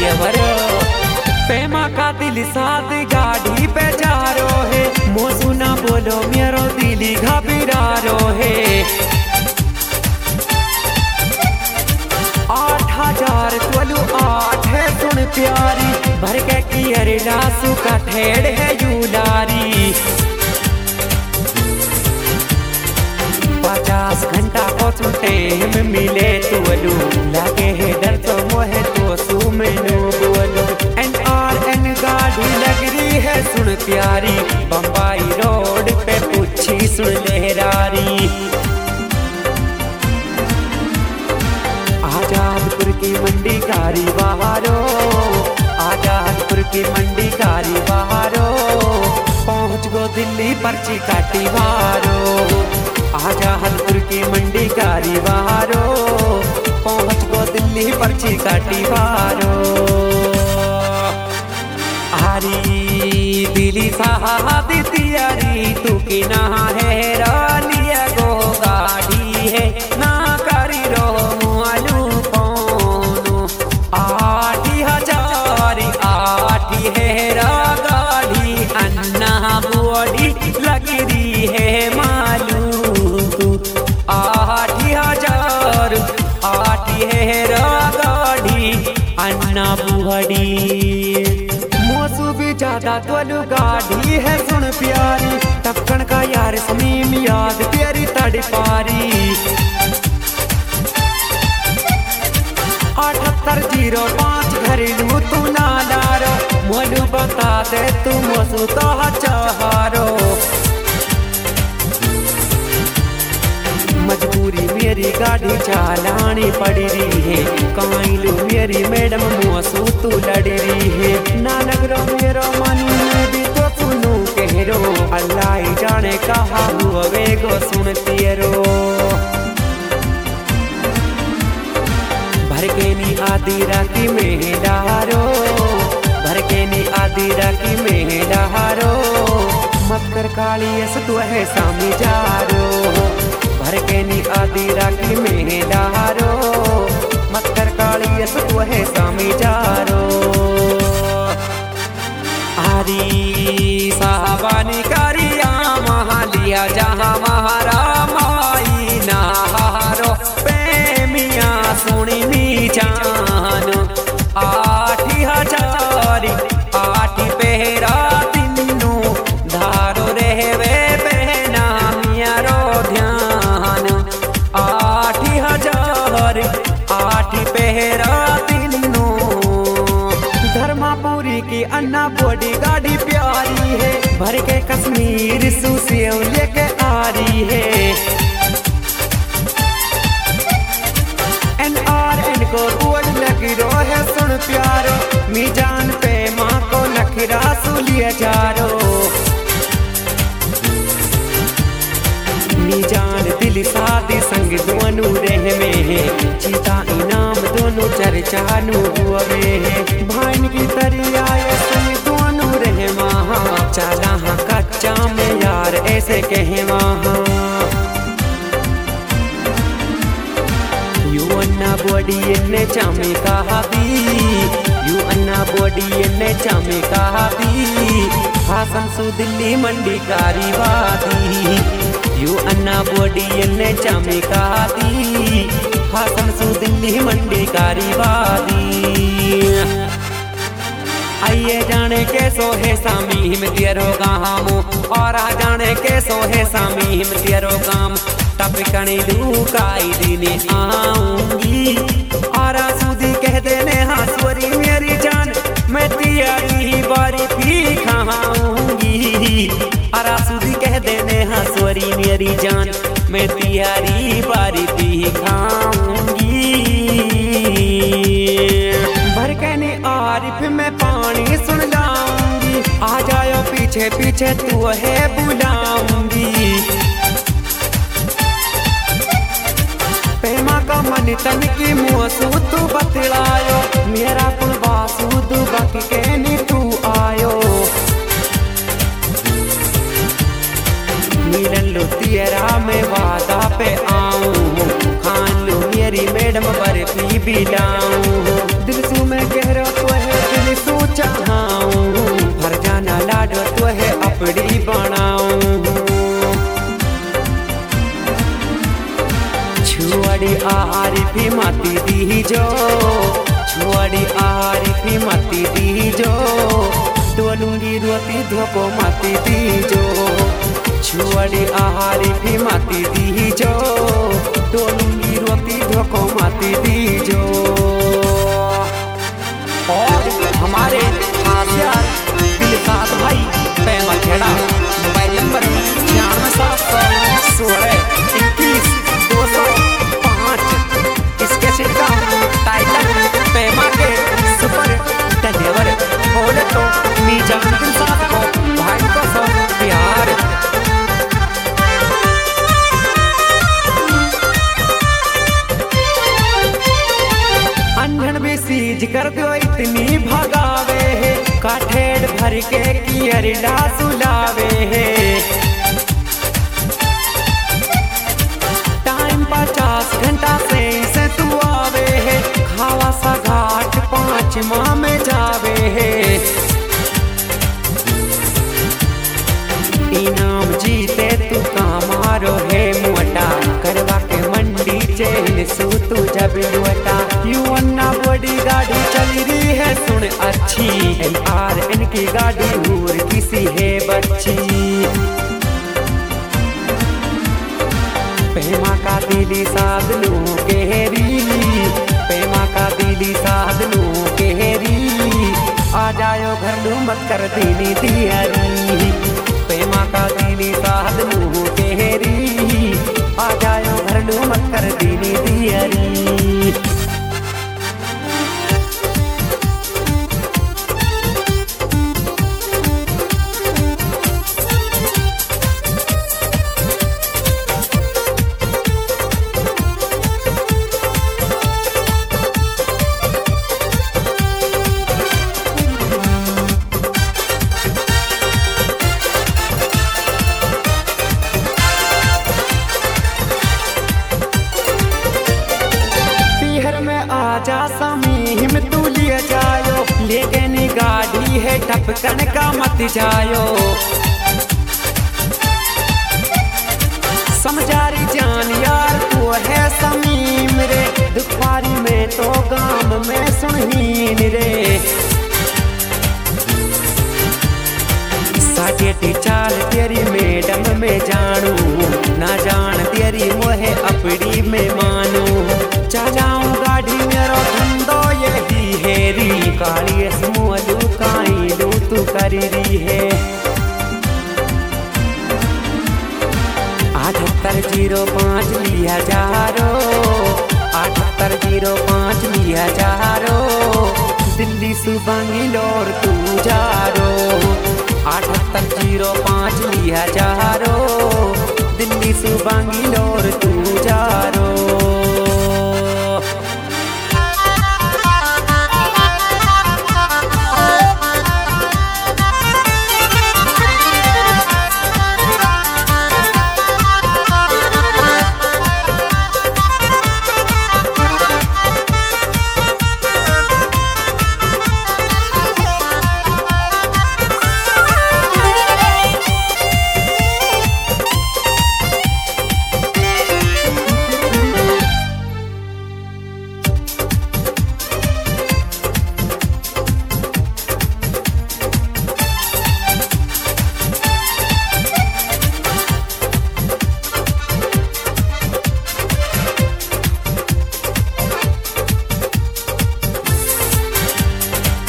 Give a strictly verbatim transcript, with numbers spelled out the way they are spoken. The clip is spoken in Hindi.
देवरो प्रेमा का दिल साथ गाड़ी पे जा रो है मोसू ना बोलो मेरो दिल घबरा रो है आठ हजार तोलू आठ है सुन प्यारी भर के की अरे लासू का ठेड़ है यूलारी पचास घंटा को छुटे में मिले तोलू लगे है डर तो मोहे तो सू मैनू बोलू एन आर एन गाड़ी लग रही है सुन प्यारी बम्बई रोड पे पूछी सुन लहरारी आजादपुर की मंडी कारी बहारो आजादपुर की मंडी कारी बहारो पहुँच गो दिल्ली पर्ची काटी बारो आजादपुर की मंडी कारी बहारो पहुँच गो दिल्ली पर्ची काटी बारो हरी दिली साहब तियारी तू की ना है रालिया गो गाड़ी है ना करी रो मुआलू कौनो आठ हजार आठ है रा गाड़ी अन्ना बुआड़ी लगी रही है मालू आठ हजार आठ है रा गाड़ी अन्ना बुआड़ी मोसू भी ज्यादा तोलू गाड़ी है सुन प्यारी टक्कन का यार समीम याद तेरी तड़पारी अठहत्तर जीरो पाँच घरेलू तू ना लारो मोलू बता दे तू मोसू तो चाहारो मजबूरी मेरी गाड़ी चलानी पड़ रही है काइलू मेरी मैडम मोसू तू लड़ रही है ना नगरो मेरो मन में भी तो सुनू कह रो अल्लाह जाने कहा हुआ वेगो सुनती रो भर के नी आदि राती में डारो भर के नी आदि राती में डारो मत कर काली ऐसा तू है सामी जारो भर के नी आदि राखी में डारो मत कर काली ऐसा तू है सामी जारो हरी साहबानी कारिया महालिया जहाँ महारा माई नारो प्रेमिया सुनी नी जान आठ हजार आठ पहरा तीनू धारो रहवे पहना मियारो ध्यान आठ हजार आठ पहरा तीनू धर्मापुरी की अन्ना बॉडी गाड़ी प्यारी है भर के कश्मीर सुसेव लेके आ रही है एन आर एन को बोल लगी रो है सुन प्यारो मीजान पे माँ को नखरा सुलिया जारो मीजान दिल सादी संग दोनों रह में है चीता इनाम दोनों चर्चा नु हुए है भाइन की तरिया संग दोनों रह वहाँ चला हाँ कच्चा में यार ऐसे कहे वहाँ यू अन्ना बॉडी ने चामे कहा भी यू अन्ना बॉडी ने चामे कहा भी हासन सु दिल्ली मंडी कारी वादी यू अन्ना बॉडी ने चामे कहा भी हासन सु दिल्ली मंडी कारी वादी आइए जाने के सो है सामी हिम तेरो गाम और आ जाने के सो है सामी हिम तेरो गाम टपकनी लुकाई देने आऊंगी और सूदी कह देने हासुरी मेरी जान मैं तियारी बारी भी खाऊंगी और सूदी कह देने हासुरी मेरी जान मैं तियारी बारी भी खाऊंगी भर के ने आरिफ में पानी सुन लाऊंगी आ जाओ पीछे पीछे तू है बुलाऊंगी प्रेमा का मन तन की मोसू तू बतलायो मेरा पुल बासू तू बाकी के नी तू आयो मिलन लो तेरा में वादा पे आऊं खान लो मेरी मैडम बर्फी भी लाऊं दिल सू में कह रहा तो है चाहूं भर जाना लाडो तो है अपनी बनाऊं छुआड़ी आरिफी माती दी जो छुआड़ी आरिफी माती दी जो डोलूंगी रोती धोको माती दी जो छुआड़ी आरिफी माती दी जो डोलूंगी रोती धोको माती दी जो। और हमारे खास यार दिलसाद भाई पैमा खेड़ा मोबाइल नंबर छियानवे सात सौ सोलह इक्कीस दो सौ पाँच इसके सिक्का टाइटल पैमा के सुपर डिलीवर बोले तो मीजान दिलसाद को भाई को सौ प्यार। अंधन भी सीज कर दो इतनी भगावे है काठेड़ भर के कियरडा सुलावे है टाइम पचास घंटा से से तू आवे है खावा सा घाट पाँच माह में जावे है इनाम जीते तू कामारो है मोटा करवा के मंडी चेन सू तू जब लुटा यू अन्ना बड़ी गाड़ी चल रही है सुन अच्छी एल आर एन की गाड़ी और किसी है बच्ची पैमा का दिली साधनू केहरी पैमा का दिली साधनू केहरी आ जायो घर लू मत कर दीनी दियारी पैमा का दिली साधनू केहरी आ जायो घर लू मत कर दीनी दियारी। आजा समीम तू लिए जायो लेकिन गाड़ी है टपकन का मत जायो समझारी जान यार तू है समीम रे दुखवारी में तो गांव में सुनहीन रे साढ़े चाल तेरी मैडम में जानू ना जान तेरी मोहे अपनी में मानू चलाऊं गाड़ी मेरो धंधो यही हेरी काली समूलू काई लू तू करी रही है अठहत्तर जीरो पाँच लिया जारो अठहत्तर जीरो पाँच लिया जारो दिल्ली से बंगलोर तू जारो अठहत्तर जीरो पाँच लिया जारो दिल्ली से बंगलोर तू जारो।